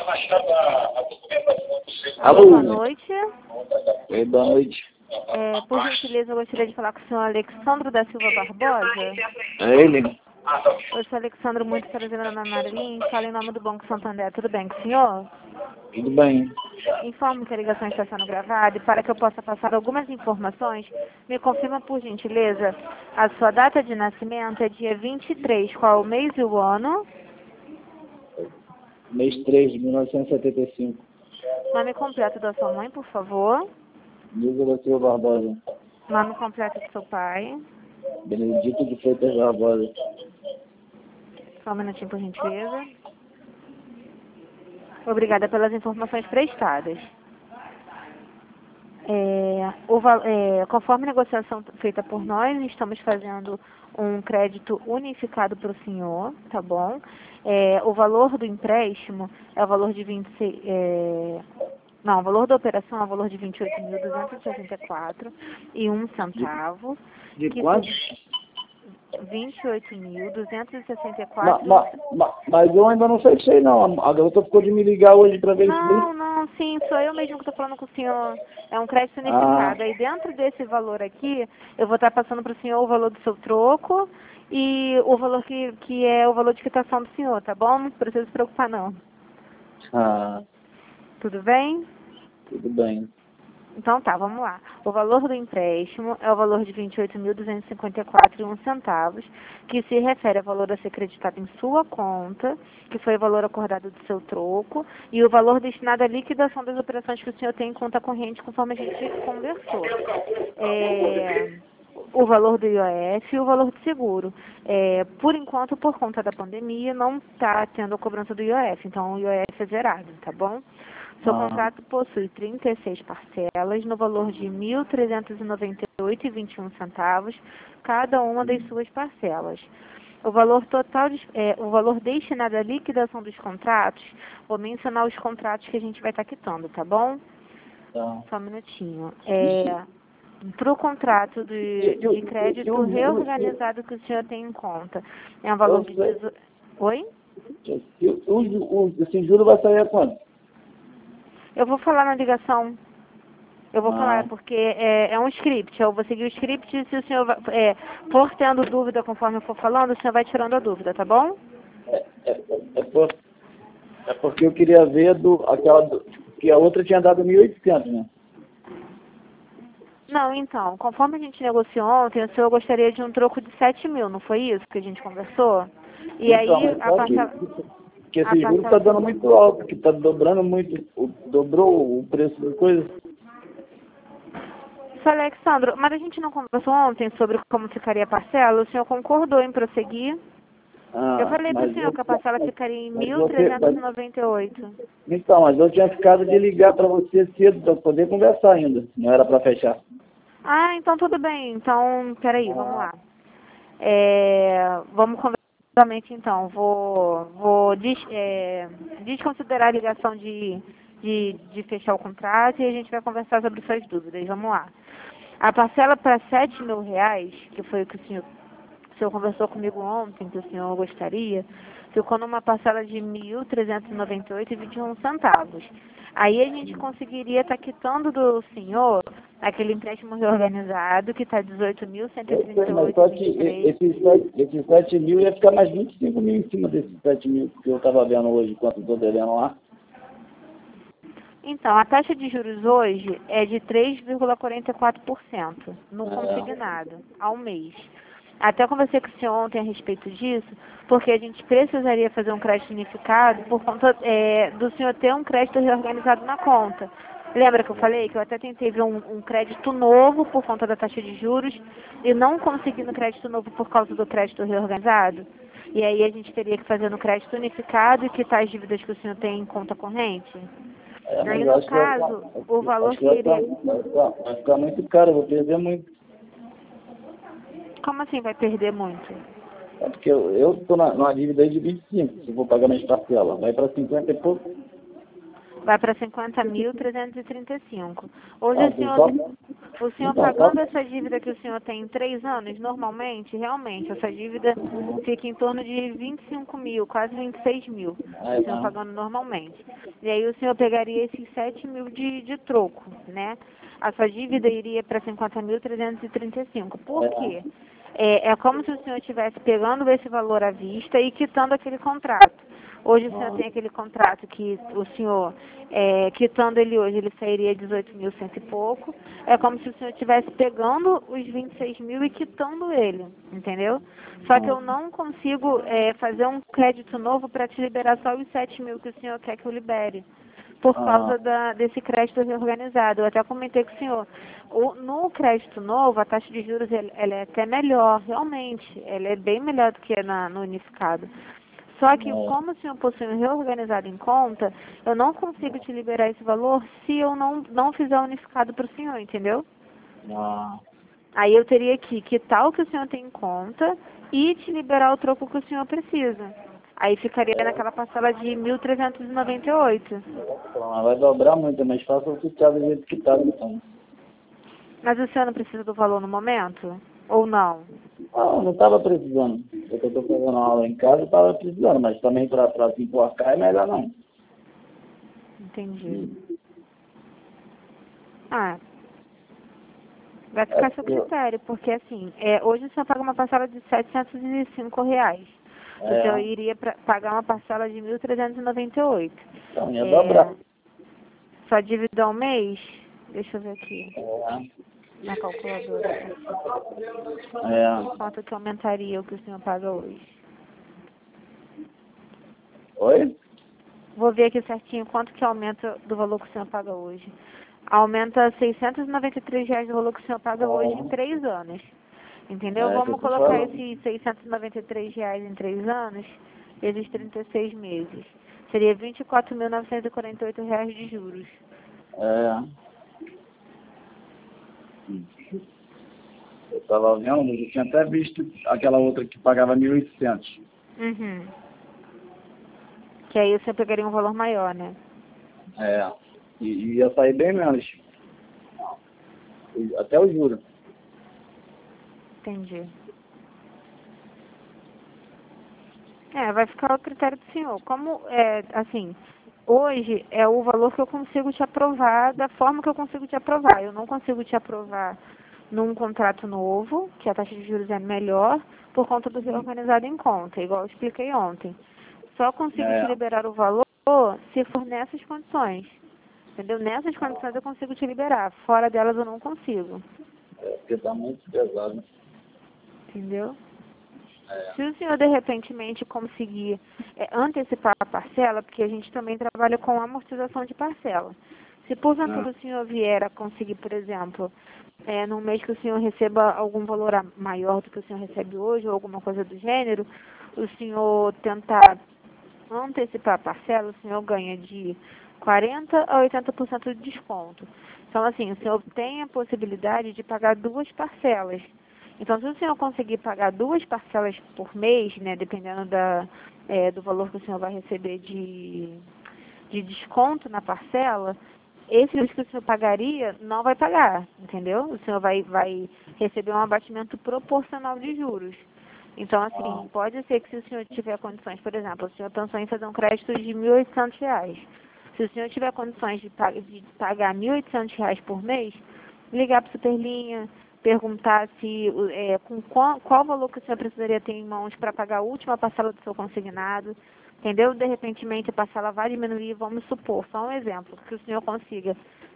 Alô, boa noite. Oi, boa noite. Por gentileza, eu gostaria de falar com o senhor Alexandro da Silva Barbosa. É ele? Eu sou Alexandro, muito prazer, meu nome é Marilyn, falo em nome do Banco Santander. Tudo bem com o senhor? Tudo bem. Informo que a ligação está sendo gravada e para que eu possa passar algumas informações, me confirma, por gentileza, a sua data de nascimento é dia 23, qual o mês e o ano? Mês 3 de 1975. Nome completo da sua mãe, por favor. Nilza da Silva Barbosa. Nome completo do seu pai. Benedito de Freitas Barbosa. Só um minutinho, por gentileza. Obrigada pelas informações prestadas. Conforme a negociação feita por nós, estamos fazendo um crédito unificado para o senhor, tá bom? O valor do empréstimo é o valor de 26... Não, o valor da operação é o valor de R$ 28.264,01. De quanto? R$ 28.264. Mas eu ainda não sei disso aí não. A garota ficou de me ligar hoje para ver isso aí. Não, sim, sou eu mesmo que estou falando com o senhor. É um crédito unificado. Aí dentro desse valor aqui, eu vou estar passando para o senhor o valor do seu troco e o valor que é o valor de quitação do senhor, tá bom? Não precisa se preocupar não. Tudo bem? Tudo bem. Então tá, vamos lá. O valor do empréstimo é o valor de R$ 28.254,01, que se refere ao valor a ser creditado em sua conta, que foi o valor acordado do seu troco, e o valor destinado à liquidação das operações que o senhor tem em conta corrente, conforme a gente conversou. O valor do IOF e o valor do seguro. Por enquanto, por conta da pandemia, não está tendo a cobrança do IOF, então o IOF é zerado, tá bom? Seu contrato possui 36 parcelas no valor de R$ 1.398,21, cada uma das suas parcelas. O valor total, o valor destinado à liquidação dos contratos, vou mencionar os contratos que a gente vai estar quitando, tá bom? Tá. Só um minutinho. Para o contrato de crédito reorganizado que o senhor tem em conta, é um valor de... Oi? Esse juro vai sair a quanto? Eu vou falar na ligação. Eu vou falar, porque é um script. Eu vou seguir o script e se o senhor for tendo dúvida conforme eu for falando, o senhor vai tirando a dúvida, tá bom? É porque eu queria ver que a outra tinha dado 1.800, né? Não, então, conforme a gente negociou ontem, o senhor gostaria de um troco de 7.000, não foi isso que a gente conversou? E então, aí, a parcela... Que esse juro está dando muito alto, que está dobrando muito, dobrou o preço das coisas. Sr. Alexandro, mas a gente não conversou ontem sobre como ficaria a parcela? O senhor concordou em prosseguir? Eu falei para o senhor que a parcela ficaria em 1.398. Então, mas eu tinha ficado de ligar para você cedo para poder conversar ainda. Não era para fechar. Ah, então tudo bem. Então, peraí, vamos lá. Vamos conversar novamente então. Vou desconsiderar a ligação de fechar o contrato e a gente vai conversar sobre suas dúvidas. Vamos lá. A parcela para R$ 7.000, que foi o que o senhor conversou comigo ontem, que o senhor gostaria, ficou numa parcela de R$ 1.398,21. Aí a gente conseguiria estar quitando do senhor aquele empréstimo reorganizado, que está R$ 18.138,23. Esses 7.000 ia ficar mais 25.000 em cima desses 7.000 que eu estava vendo hoje, quanto estou devendo lá. Então, a taxa de juros hoje é de 3,44% no consignado, ao mês. Até conversei com o senhor ontem a respeito disso, porque a gente precisaria fazer um crédito unificado por conta do senhor ter um crédito reorganizado na conta. Lembra que eu falei que eu até tentei ver um crédito novo por conta da taxa de juros e não consegui no crédito novo por causa do crédito reorganizado? E aí a gente teria que fazer no crédito unificado e quitar as dívidas que o senhor tem em conta corrente? Aí, no caso, o valor que iria... Vai ficar muito caro, eu vou perder muito. Como assim vai perder muito? É porque eu estou numa dívida aí de 25, se eu vou pagar minhas parcelas. Vai para 50 e pouco. Vai para 50.335. Hoje o senhor... O senhor Então, pagando essa dívida que o senhor tem em 3 anos, normalmente, realmente, essa dívida fica em torno de 25 mil, quase 26 mil, o senhor pagando normalmente. E aí o senhor pegaria esses 7 mil de troco, né? A sua dívida iria para 50.335. Por quê? É como se o senhor estivesse pegando esse valor à vista e quitando aquele contrato. Hoje o senhor tem aquele contrato que o senhor, quitando ele hoje, ele sairia 18.100 e pouco. É como se o senhor estivesse pegando os 26 mil e quitando ele, entendeu? Só que eu não consigo fazer um crédito novo para te liberar só os 7 mil que o senhor quer que eu libere, por causa desse crédito reorganizado. Eu até comentei com o senhor, no crédito novo, a taxa de juros ela é até melhor, realmente, ela é bem melhor do que no unificado. Só que, como o senhor possui um reorganizado em conta, eu não consigo te liberar esse valor se eu não fizer unificado para o senhor, entendeu? Aí eu teria que quitar o que o senhor tem em conta e te liberar o troco que o senhor precisa. Aí ficaria naquela parcela de 1.398. Mas vai dobrar muito, é mais fácil eu ficar do jeito que tá, então. Mas o senhor não precisa do valor no momento? Ou não? Não estava precisando. Eu estou fazendo aula em casa, estava precisando, mas também para se emporcar é melhor não. Entendi. Vai ficar a seu critério, porque assim, hoje o senhor paga uma parcela de R$ 705. O senhor iria pagar uma parcela de 1.398. Então ia dobrar. Sua dívida ao mês? Deixa eu ver aqui. Na calculadora. Quanto que aumentaria o que o senhor paga hoje? Oi? Vou ver aqui certinho quanto que aumenta do valor que o senhor paga hoje. Aumenta R$ 693 do valor que o senhor paga hoje em 3 anos. Entendeu? Vamos colocar esses R$ 693 em 3 anos, esses 36 meses. Seria R$ 24.948 de juros. Eu estava vendo, eu tinha até visto aquela outra que pagava 1.800. Uhum. Que aí você pegaria um valor maior, né? E ia sair bem menos. Até o juro. Entendi. Vai ficar ao critério do senhor. Como, assim, hoje é o valor que eu consigo te aprovar, da forma que eu consigo te aprovar. Eu não consigo te aprovar num contrato novo, que a taxa de juros é melhor, por conta do reorganizado em conta, igual eu expliquei ontem. Só consigo te liberar o valor se for nessas condições. Entendeu? Nessas condições eu consigo te liberar. Fora delas eu não consigo. Porque está muito pesado. Entendeu? Se o senhor, de repentemente, conseguir antecipar a parcela, porque a gente também trabalha com amortização de parcela. Se, porventura, o senhor vier a conseguir, por exemplo, num mês que o senhor receba algum valor maior do que o senhor recebe hoje, ou alguma coisa do gênero, o senhor tentar antecipar a parcela, o senhor ganha de 40% a 80% de desconto. Então, assim, o senhor tem a possibilidade de pagar 2 parcelas. Então, se o senhor conseguir pagar 2 parcelas por mês, né, dependendo do valor que o senhor vai receber de desconto na parcela, esse mês que o senhor pagaria, não vai pagar, entendeu? O senhor vai receber um abatimento proporcional de juros. Então, assim, pode ser que se o senhor tiver condições, por exemplo, o senhor pensou em fazer um crédito de R$ 1.800. Se o senhor tiver condições de pagar R$ 1.800 por mês, ligar para a Superlinha, perguntar se com qual valor que o senhor precisaria ter em mãos para pagar a última parcela do seu consignado, entendeu? De repente a parcela vai diminuir, vamos supor, só um exemplo, que o senhor consiga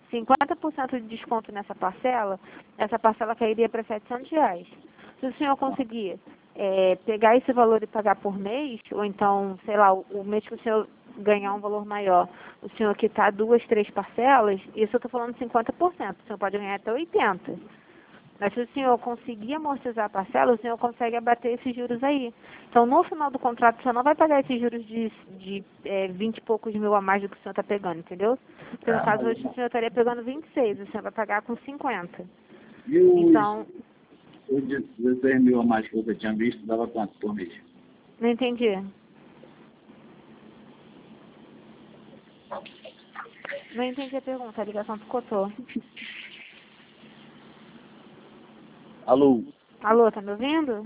50% de desconto nessa parcela, essa parcela cairia para R$ 700. Se o senhor conseguir pegar esse valor e pagar por mês, ou então, sei lá, o mês que o senhor ganhar um valor maior, o senhor quitar 2, 3 parcelas, isso eu estou falando 50%, o senhor pode ganhar até 80%. Mas se o senhor conseguir amortizar a parcela, o senhor consegue abater esses juros aí. Então, no final do contrato, o senhor não vai pagar esses juros de 20 e poucos mil a mais do que o senhor está pegando, entendeu? Porque no caso, hoje o senhor estaria pegando 26, o senhor vai pagar com 50. Então, os 16 mil a mais que você tinha visto, dava quanto por mês? Não entendi. Não entendi a pergunta, a ligação picotou. Alô? Alô, tá me ouvindo?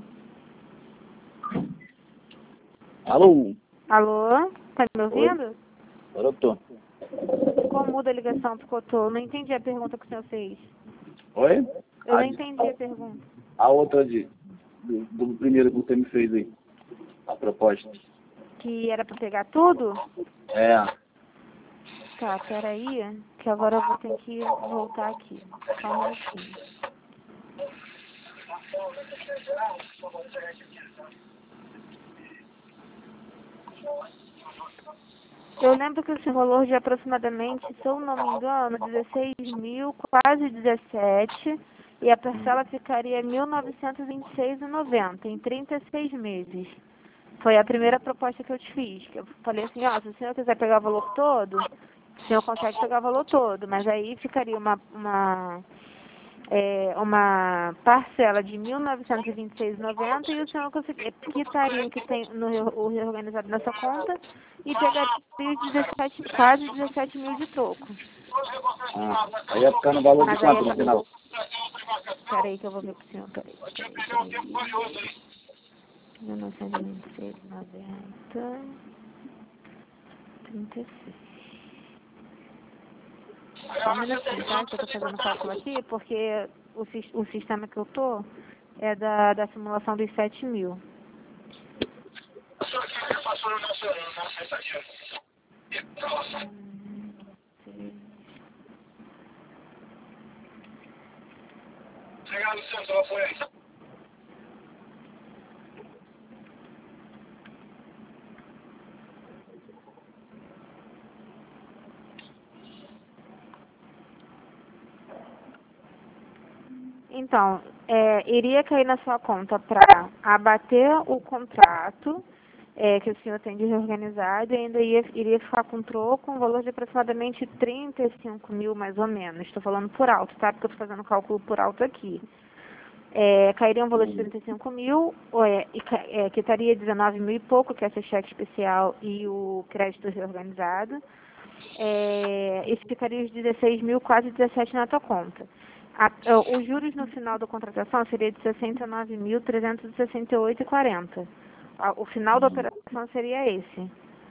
Alô? Alô, tá me ouvindo? Agora eu tô. Como muda a ligação porque eu tô? Não entendi a pergunta que o senhor fez. Oi? Eu não entendi a pergunta. A outra do primeiro que você me fez aí. A proposta. Que era pra pegar tudo? É. Tá, peraí, que agora eu vou ter que voltar aqui. Só um minutinho. Eu lembro que esse valor de aproximadamente, se eu não me engano, 16 mil, quase 17, e a parcela ficaria R$ 1.926,90 em 36 meses. Foi a primeira proposta que eu te fiz, que eu falei assim, ó, se o senhor quiser pegar o valor todo, o senhor consegue pegar o valor todo, mas aí ficaria uma parcela de R$ 1.926,90 e o senhor quitaria o que tem o reorganizado nessa conta e pegaria os 17, quase 17 mil de troco. Aí ia ficar no valor de Mas aí quanto no final? Peraí que eu vou ver pro senhor, peraí. 1926,90, 36. Só um minutinho, tá? Que eu tô fazendo o cálculo aqui, porque o sistema que eu tô é da simulação dos 7 mil. Então, iria cair na sua conta para abater o contrato que o senhor tem de reorganizado e ainda iria ficar com troco um valor de aproximadamente 35 mil, mais ou menos. Estou falando por alto, tá? Porque eu estou fazendo cálculo por alto aqui. Cairia um valor de 35 mil, quitaria 19 mil e pouco, que é esse cheque especial e o crédito reorganizado. E ficaria os 16 mil, quase 17 na tua conta. Os juros no final da contratação seria de 69.368,40. O final da operação seria esse,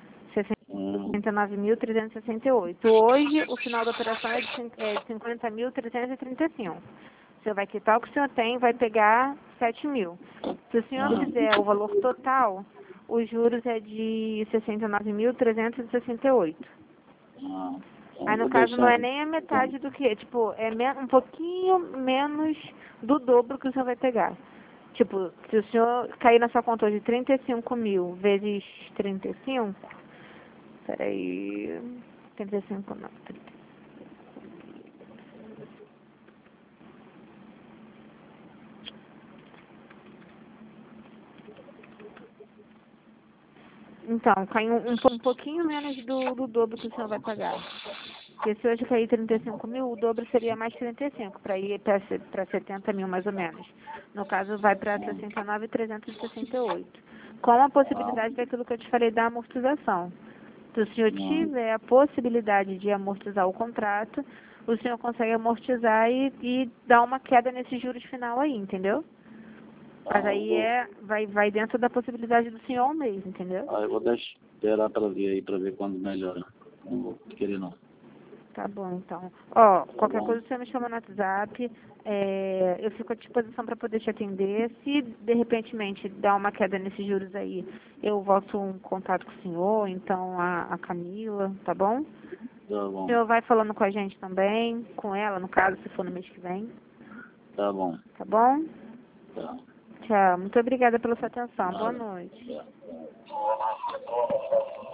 69.368. Hoje, o final da operação é de 50.335. O senhor vai quitar o que o senhor tem, vai pegar 7 mil. Se o senhor fizer o valor total, os juros é de 69.368. Aí, no caso, não é nem a metade do que, tipo, um pouquinho menos do dobro que o senhor vai pegar. Tipo, se o senhor cair na sua conta hoje 35 mil vezes 35, peraí, 35 não, 35. Então, cai um pouquinho menos do dobro que o senhor vai pagar. Porque se hoje cair 35 mil, o dobro seria mais 35, para ir para 70 mil mais ou menos. No caso, vai para 69.368. Com a possibilidade daquilo que eu te falei da amortização. Se o senhor tiver a possibilidade de amortizar o contrato, o senhor consegue amortizar e dar uma queda nesses juros final aí, entendeu? Mas aí vai dentro da possibilidade do senhor ao mês, entendeu? Aí eu vou esperar para ver aí, para ver quando melhora. Não vou querer não. Tá bom, então. Ó, qualquer coisa você me chama no WhatsApp. Eu fico à disposição para poder te atender. Se, de repentemente, dar uma queda nesses juros aí, eu volto um contato com o senhor, então a Camila, tá bom? Tá bom. O senhor vai falando com a gente também, com ela, no caso, se for no mês que vem. Tá bom. Tá bom? Tá. Tchau. Muito obrigada pela sua atenção. Boa noite. Tá.